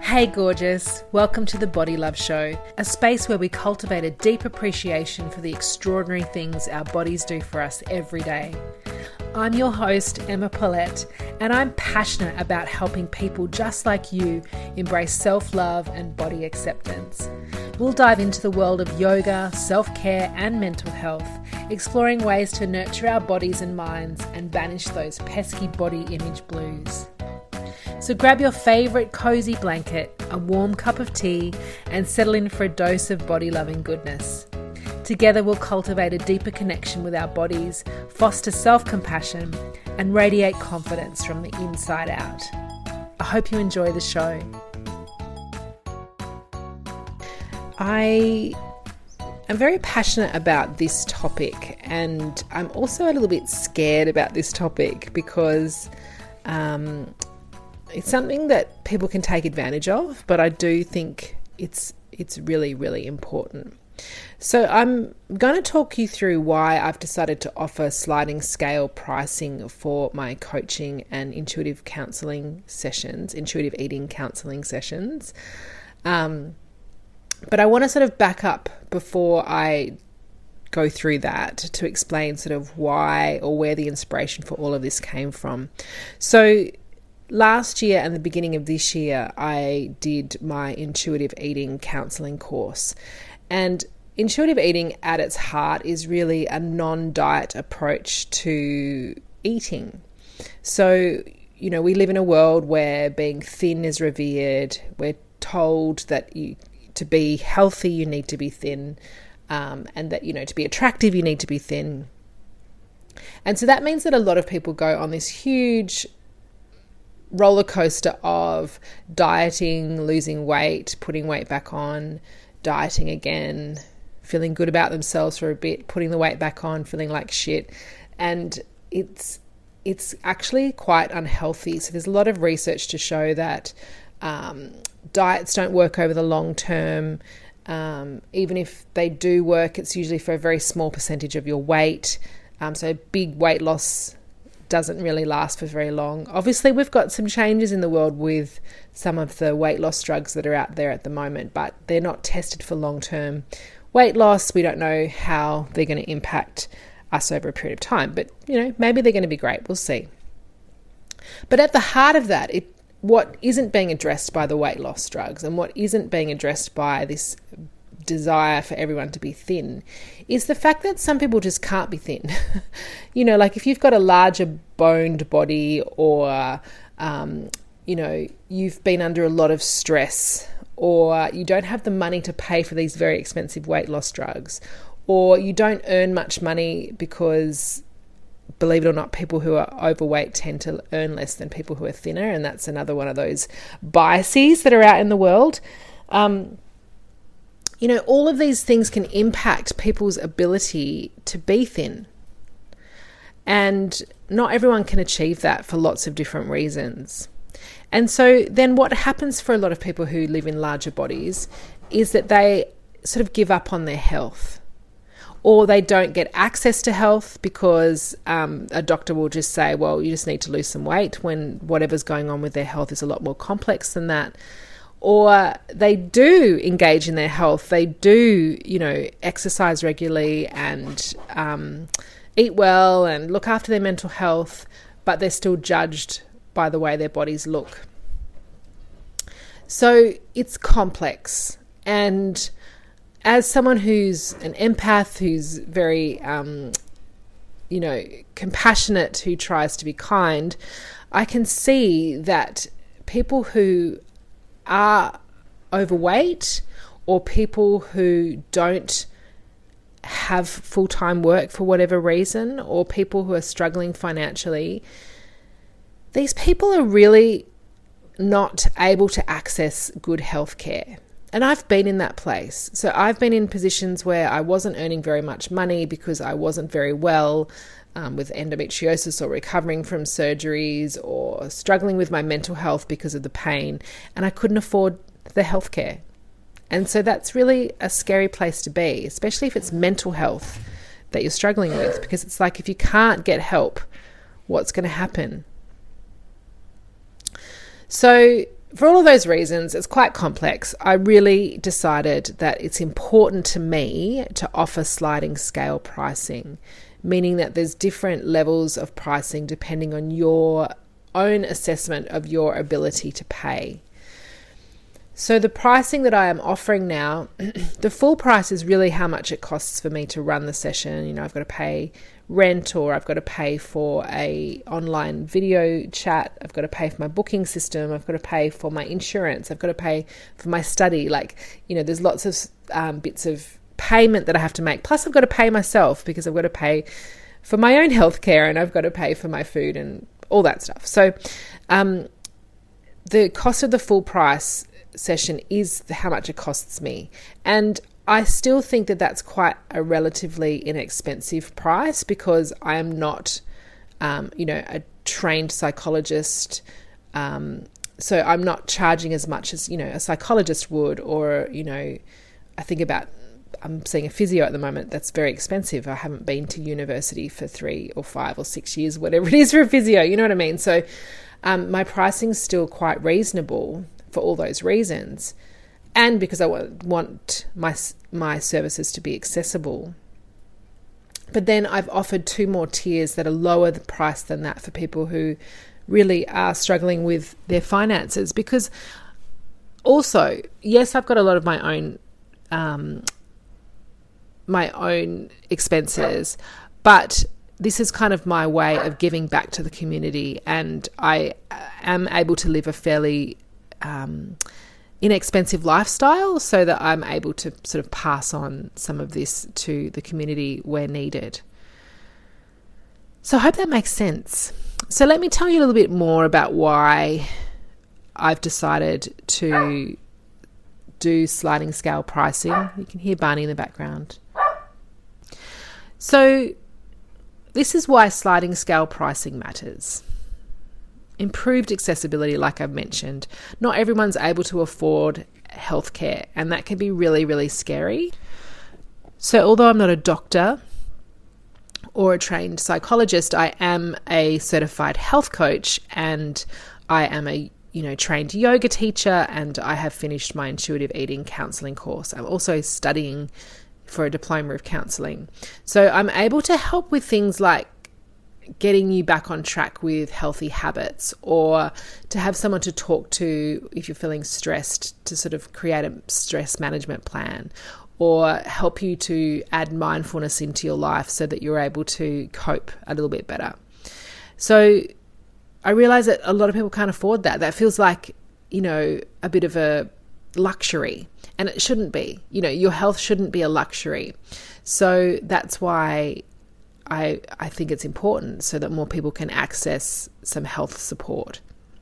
Hey gorgeous, welcome to the Body Love Show, a space where we cultivate a deep appreciation for the extraordinary things our bodies do for us every day. I'm your host, Emma Paulette, and I'm passionate about helping people just like you embrace self-love and body acceptance. We'll dive into the world of yoga, self-care and mental health, exploring ways to nurture our bodies and minds and banish those pesky body image blues. So grab your favourite cozy blanket, a warm cup of tea, and settle in for a dose of body-loving goodness. Together we'll cultivate a deeper connection with our bodies, foster self-compassion, and radiate confidence from the inside out. I hope you enjoy the show. I am very passionate about this topic, and I'm also a little bit scared about this topic because it's something that people can take advantage of, but I do think it's really, really important. So I'm going to talk you through why I've decided to offer sliding scale pricing for my coaching and intuitive eating counselling sessions. But I want to sort of back up before I go through that to explain sort of why or where the inspiration for all of this came from. So last year and the beginning of this year, I did my intuitive eating counselling course. And intuitive eating at its heart is really a non-diet approach to eating. So, you know, we live in a world where being thin is revered. We're told that to be healthy, you need to be thin, and that, you know, to be attractive, you need to be thin. And so that means that a lot of people go on this huge roller coaster of dieting, losing weight, putting weight back on, dieting again, feeling good about themselves for a bit, putting the weight back on, feeling like shit. And it's actually quite unhealthy. So there's a lot of research to show that diets don't work over the long term. Even if they do work, it's usually for a very small percentage of your weight. So big weight loss doesn't really last for very long. Obviously, we've got some changes in the world with some of the weight loss drugs that are out there at the moment, but they're not tested for long-term weight loss. We don't know how they're going to impact us over a period of time, but, you know, maybe they're going to be great. We'll see. But at the heart of that, what isn't being addressed by the weight loss drugs and what isn't being addressed by this desire for everyone to be thin is the fact that some people just can't be thin. You know, like if you've got a larger boned body or, you know, you've been under a lot of stress, or you don't have the money to pay for these very expensive weight loss drugs, or you don't earn much money because, believe it or not, people who are overweight tend to earn less than people who are thinner. And that's another one of those biases that are out in the world. You know, all of these things can impact people's ability to be thin. And not everyone can achieve that for lots of different reasons. And so then what happens for a lot of people who live in larger bodies is that they sort of give up on their health, or they don't get access to health because a doctor will just say, well, you just need to lose some weight, when whatever's going on with their health is a lot more complex than that. Or they do engage in their health. They do, you know, exercise regularly and eat well and look after their mental health, but they're still judged by the way their bodies look. So it's complex. And as someone who's an empath, who's very, you know, compassionate, who tries to be kind, I can see that people who are overweight, or people who don't have full-time work for whatever reason, or people who are struggling financially, these people are really not able to access good health care. And I've been in that place. So I've been in positions where I wasn't earning very much money because I wasn't very well with endometriosis, or recovering from surgeries, or struggling with my mental health because of the pain, and I couldn't afford the healthcare. And so that's really a scary place to be, especially if it's mental health that you're struggling with, because it's like, if you can't get help, what's going to happen? So for all of those reasons, it's quite complex. I really decided that it's important to me to offer sliding scale pricing, meaning that there's different levels of pricing depending on your own assessment of your ability to pay. So the pricing that I am offering now, the full price is really how much it costs for me to run the session. You know, I've got to pay rent, or I've got to pay for a online video chat. I've got to pay for my booking system. I've got to pay for my insurance. I've got to pay for my study. Like, you know, there's lots of bits of payment that I have to make. Plus I've got to pay myself because I've got to pay for my own healthcare, and I've got to pay for my food and all that stuff. So the cost of the full price session is how much it costs me. And I still think that that's quite a relatively inexpensive price, because I am not, a trained psychologist. So I'm not charging as much as, a psychologist would, or, I'm seeing a physio at the moment. That's very expensive. I haven't been to university for 3 or 5 or 6 years, whatever it is for a physio. You know what I mean? So my pricing's still quite reasonable for all those reasons, and because I want my services to be accessible. But then I've offered 2 more tiers that are lower the price than that for people who really are struggling with their finances. Because also, yes, I've got a lot of my own expenses, but this is kind of my way of giving back to the community, and I am able to live a fairly inexpensive lifestyle, so that I'm able to sort of pass on some of this to the community where needed. So I hope that makes sense. So let me tell you a little bit more about why I've decided to do sliding scale pricing. You can hear Barney in the background. So this is why sliding scale pricing matters. Improved accessibility, like I've mentioned. Not everyone's able to afford healthcare, and that can be really, really scary. So although I'm not a doctor or a trained psychologist, I am a certified health coach, and I am a trained yoga teacher, and I have finished my intuitive eating counselling course. I'm also studying for a diploma of counselling. So I'm able to help with things like getting you back on track with healthy habits, or to have someone to talk to if you're feeling stressed, to sort of create a stress management plan, or help you to add mindfulness into your life so that you're able to cope a little bit better. So I realize that a lot of people can't afford that. That feels like, a bit of a luxury, and it shouldn't be. Your health shouldn't be a luxury. So that's why I think it's important, so that more people can access some health support.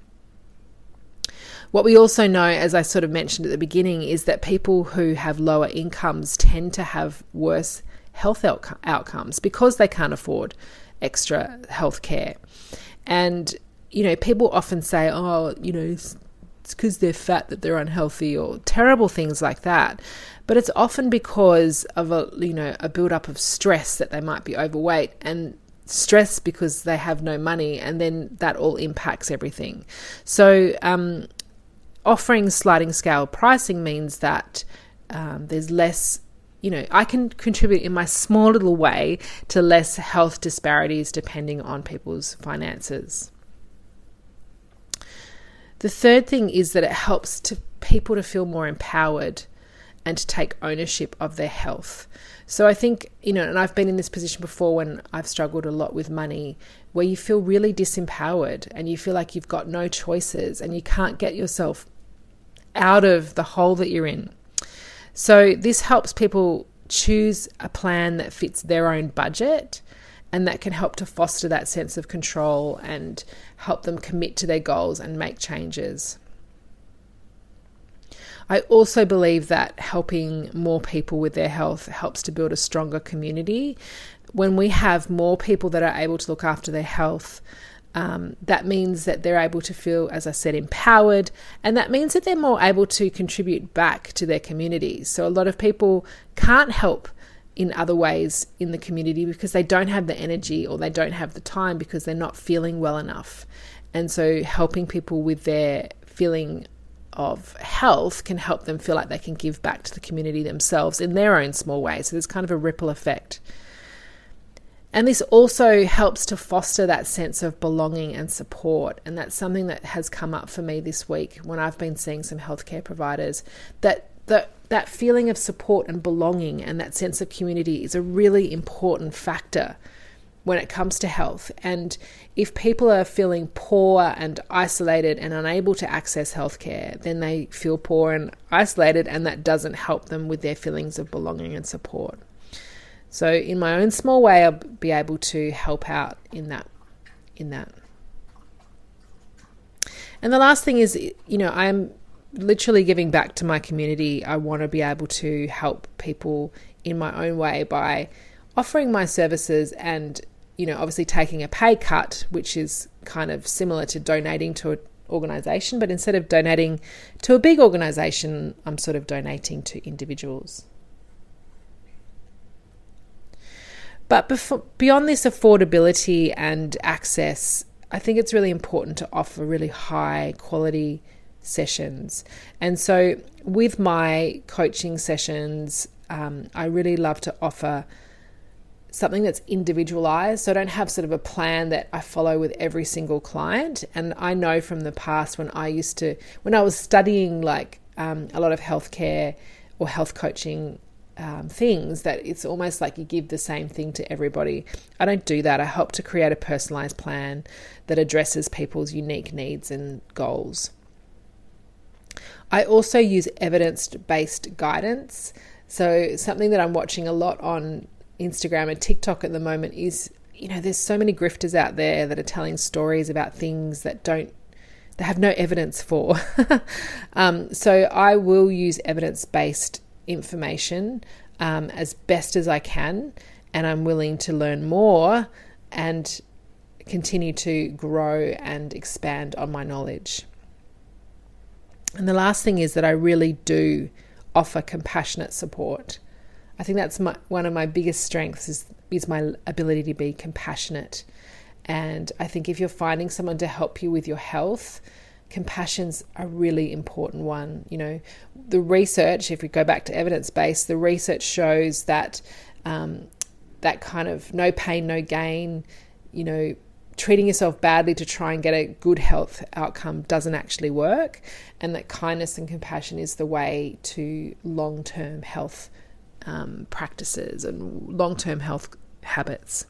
What we also know, as I sort of mentioned at the beginning, is that people who have lower incomes tend to have worse health outcomes because they can't afford extra health care. And, people often say, it's because they're fat that they're unhealthy, or terrible things like that. But it's often because of a build-up of stress, that they might be overweight, and stress because they have no money, and then that all impacts everything. So offering sliding scale pricing means that there's less, I can contribute in my small little way to less health disparities depending on people's finances. The third thing is that it helps people to feel more empowered and to take ownership of their health. So I think, and I've been in this position before when I've struggled a lot with money, where you feel really disempowered and you feel like you've got no choices and you can't get yourself out of the hole that you're in. So this helps people choose a plan that fits their own budget, and that can help to foster that sense of control and help them commit to their goals and make changes. I also believe that helping more people with their health helps to build a stronger community. When we have more people that are able to look after their health, that means that they're able to feel, as I said, empowered, and that means that they're more able to contribute back to their communities. So a lot of people can't help in other ways in the community because they don't have the energy, or they don't have the time because they're not feeling well enough. And so helping people with their feeling of health can help them feel like they can give back to the community themselves in their own small way. So there's kind of a ripple effect. And this also helps to foster that sense of belonging and support. And that's something that has come up for me this week when I've been seeing some healthcare providers, that feeling of support and belonging and that sense of community is a really important factor when it comes to health. And if people are feeling poor and isolated and unable to access healthcare, then they feel poor and isolated, and that doesn't help them with their feelings of belonging and support. So in my own small way, I'll be able to help out in that. And the last thing is, I'm literally giving back to my community. I want to be able to help people in my own way by offering my services and, obviously taking a pay cut, which is kind of similar to donating to an organisation, but instead of donating to a big organisation, I'm sort of donating to individuals. But beyond this affordability and access, I think it's really important to offer really high quality sessions. And so with my coaching sessions, I really love to offer something that's individualized. So I don't have sort of a plan that I follow with every single client. And I know from the past when I was studying like a lot of healthcare or health coaching things, that it's almost like you give the same thing to everybody. I don't do that. I help to create a personalized plan that addresses people's unique needs and goals. I also use evidence-based guidance. So something that I'm watching a lot on Instagram and TikTok at the moment is, there's so many grifters out there that are telling stories about things that they have no evidence for. So I will use evidence-based information as best as I can, and I'm willing to learn more and continue to grow and expand on my knowledge. And the last thing is that I really do offer compassionate support. I think that's one of my biggest strengths is my ability to be compassionate. And I think if you're finding someone to help you with your health, compassion's a really important one. The research, if we go back to evidence-based, the research shows that that kind of no pain, no gain, treating yourself badly to try and get a good health outcome doesn't actually work, and that kindness and compassion is the way to long-term health practices and long-term health habits.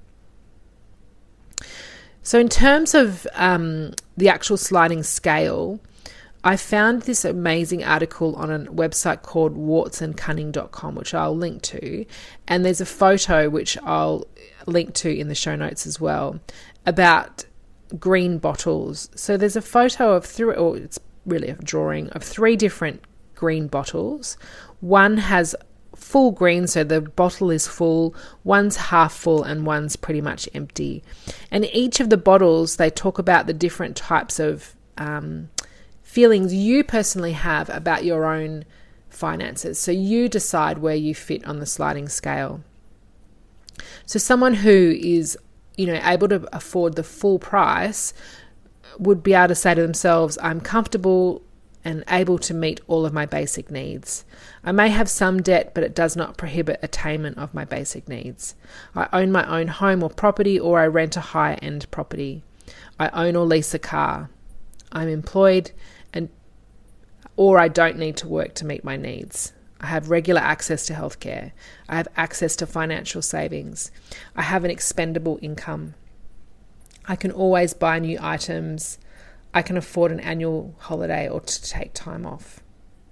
So in terms of the actual sliding scale, I found this amazing article on a website called wartsandcunning.com, which I'll link to. And there's a photo, which I'll link to in the show notes as well, about green bottles. So there's a photo of it's really a drawing of 3 different green bottles. One has full green, so the bottle is full, one's half full, and one's pretty much empty. And each of the bottles, they talk about the different types of feelings you personally have about your own finances. So you decide where you fit on the sliding scale. So someone who is, able to afford the full price would be able to say to themselves, I'm comfortable and able to meet all of my basic needs. I may have some debt, but it does not prohibit attainment of my basic needs. I own my own home or property, or I rent a high-end property. I own or lease a car. I'm employed, or I don't need to work to meet my needs. I have regular access to healthcare. I have access to financial savings. I have an expendable income. I can always buy new items. I can afford an annual holiday or to take time off.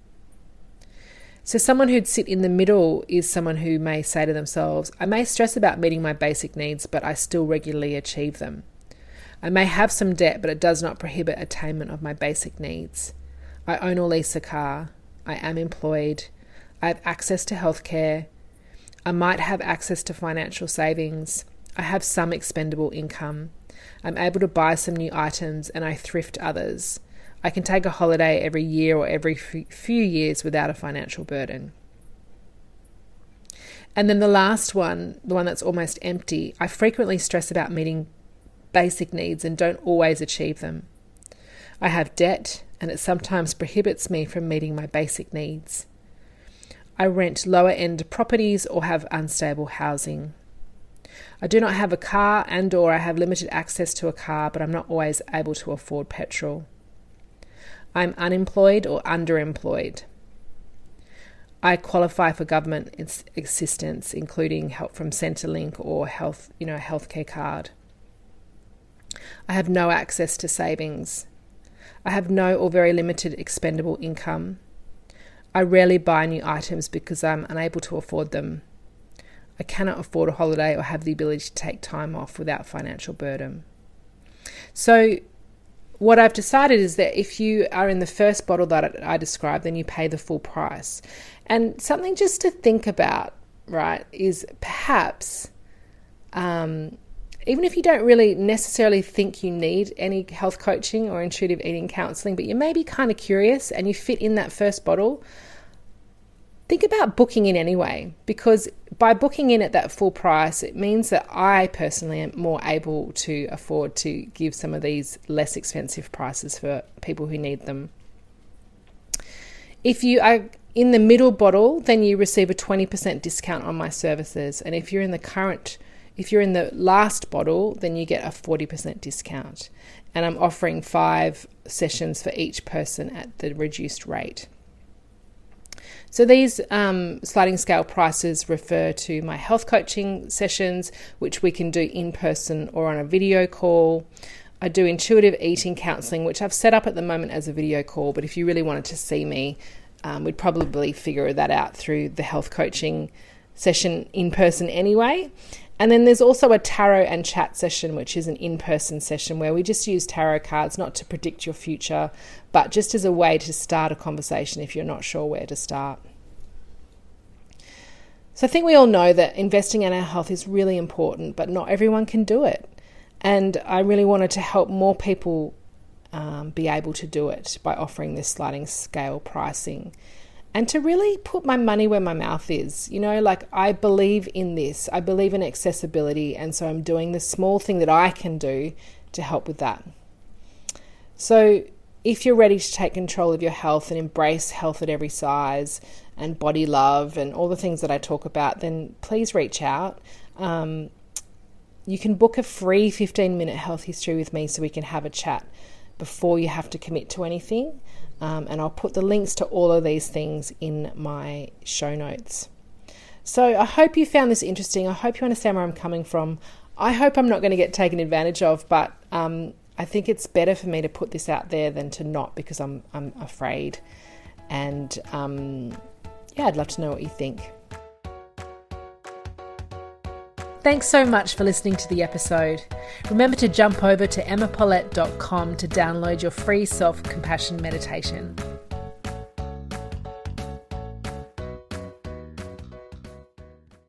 So someone who'd sit in the middle is someone who may say to themselves, I may stress about meeting my basic needs, but I still regularly achieve them. I may have some debt, but it does not prohibit attainment of my basic needs. I own or lease a car. I am employed. I have access to healthcare. I might have access to financial savings. I have some expendable income. I'm able to buy some new items, and I thrift others. I can take a holiday every year or every few years without a financial burden. And then the last one, the one that's almost empty, I frequently stress about meeting basic needs and don't always achieve them. I have debt and it sometimes prohibits me from meeting my basic needs. I rent lower-end properties or have unstable housing. I do not have a car and/or I have limited access to a car, but I'm not always able to afford petrol. I'm unemployed or underemployed. I qualify for government assistance, including help from Centrelink or healthcare card. I have no access to savings. I have no or very limited expendable income. I rarely buy new items because I'm unable to afford them. I cannot afford a holiday or have the ability to take time off without financial burden. So what I've decided is that if you are in the first bottle that I described, then you pay the full price. And something just to think about, right, is perhaps, even if you don't really necessarily think you need any health coaching or intuitive eating counselling, but you may be kind of curious and you fit in that first bottle, think about booking in anyway, because by booking in at that full price, it means that I personally am more able to afford to give some of these less expensive prices for people who need them. If you are in the middle bottle, then you receive a 20% discount on my services. And if you're in the last bottle, then you get a 40% discount. And I'm offering 5 sessions for each person at the reduced rate. So these sliding scale prices refer to my health coaching sessions, which we can do in person or on a video call. I do intuitive eating counselling, which I've set up at the moment as a video call, but if you really wanted to see me, we'd probably figure that out through the health coaching session in person anyway. And then there's also a tarot and chat session, which is an in-person session where we just use tarot cards, not to predict your future, but just as a way to start a conversation if you're not sure where to start. So I think we all know that investing in our health is really important, but not everyone can do it. And I really wanted to help more people be able to do it by offering this sliding scale pricing. And to really put my money where my mouth is, I believe in this. I believe in accessibility. And so I'm doing the small thing that I can do to help with that. So if you're ready to take control of your health and embrace health at every size and body love and all the things that I talk about, then please reach out. You can book a free 15-minute health history with me so we can have a chat before you have to commit to anything. And I'll put the links to all of these things in my show notes. So I hope you found this interesting. I hope you understand where I'm coming from. I hope I'm not going to get taken advantage of, but I think it's better for me to put this out there than to not, because I'm afraid. And I'd love to know what you think. Thanks so much for listening to the episode. Remember to jump over to emmapaulette.com to download your free self-compassion meditation.